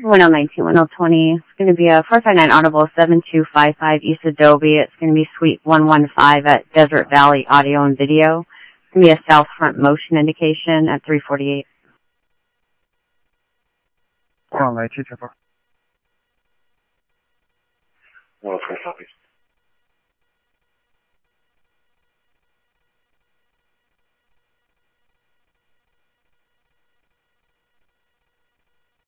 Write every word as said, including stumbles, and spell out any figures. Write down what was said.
one oh nineteen, one oh twenty. It's going to be a four five nine Audible seven two five five East Adobe. It's going to be Suite one one five at Desert Valley Audio and Video. It's going to be a south front motion indication at three forty-eight. 上来接这份。 我吹啥意思？